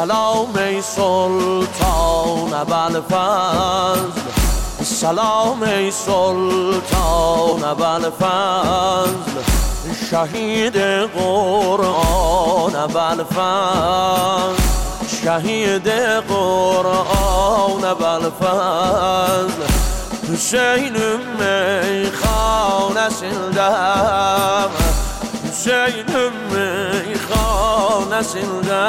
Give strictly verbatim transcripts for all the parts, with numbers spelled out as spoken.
سلام ای سلطان ابوالفضل، سلام ای سلطان ابوالفضل، شهید قرآن ابوالفضل، شهید قرآن ابوالفضل. Hüseyin'im meyhanesinde, Hüseyin'im meyhanesinde,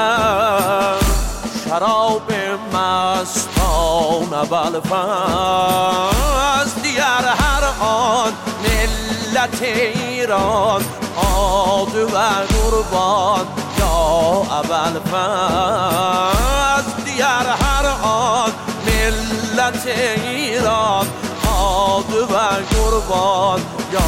şarab-ı mestan Ebelfez. Diğer her an millet İran adı ve kurban ya Ebelfez. Diğer her an millet İran adı ve kurban ya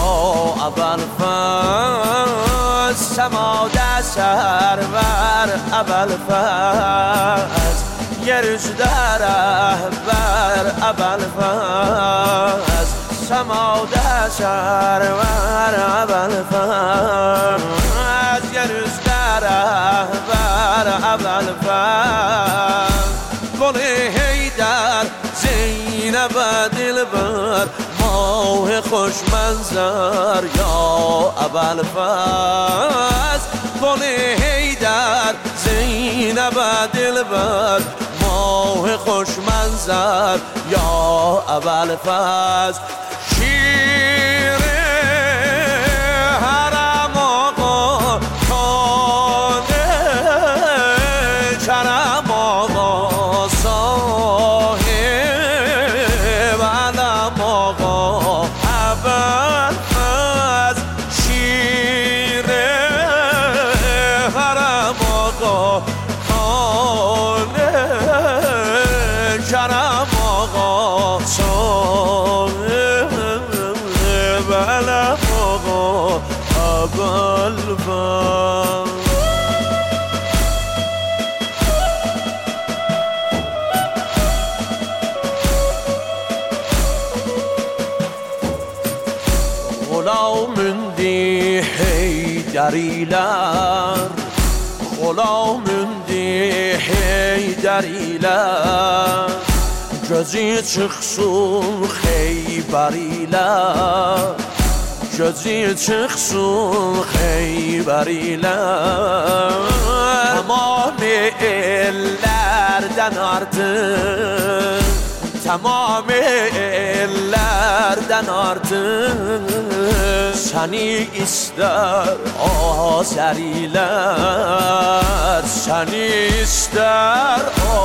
Ebelfez. Semada server Ebelfez, yer üzde rehber Ebelfez. Semada server Ebelfez, yer üzde rehber Ebelfez. Gül Heydər Zeynəb dilber, mah خوش منظر یا ابوالفضل. گل حیدر زینب دلبر، ماه خوش منظر یا ابوالفضل. شیر حرم آقا خانه کرم آقا صاحب علم آقا ابوالفضل. شیر حرم آقا خانه کرم آقا صاحب علم آقا ابوالفضل. Gülamündi Heyderiler, Gülamündi Heyderiler, gözü çıksın Heyberiler, gözü çıksın Heyberiler. Tamam ellerden artık, tamam ellerden artık seni ister Azeriler, seni ister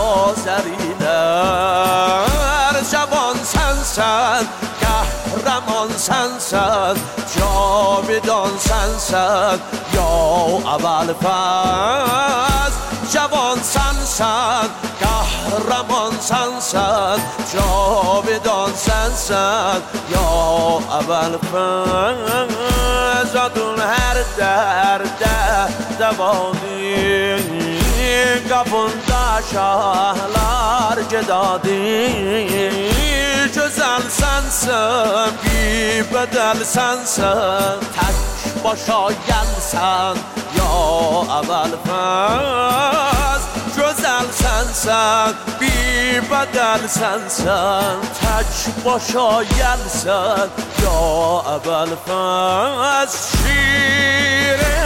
Azeriler. Cavan sensen, kahraman sensen, cavidan sensen ya Ebelfez. Cavan sensen, kahraman sensen, cavidan sensen ya Ebelfez. Adın her derde devadır, kapında şahlar cedadır. Güzel sensen, bir bedel sensen, tek başa gelsen ya Ebelfez. Güzel sensen, bir bedel sensen, tek başa gelsen ya Ebelfez. Şiir